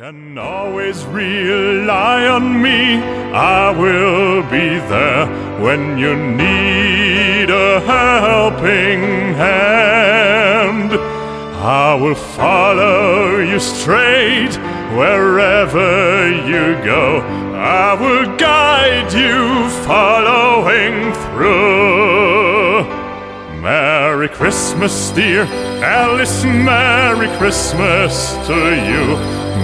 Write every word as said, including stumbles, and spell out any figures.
Can always rely on me. I will be there when you need a helping hand. I will follow you straight wherever you go. I will guide you following through. Merry Christmas, dear Alice, Merry Christmas to you.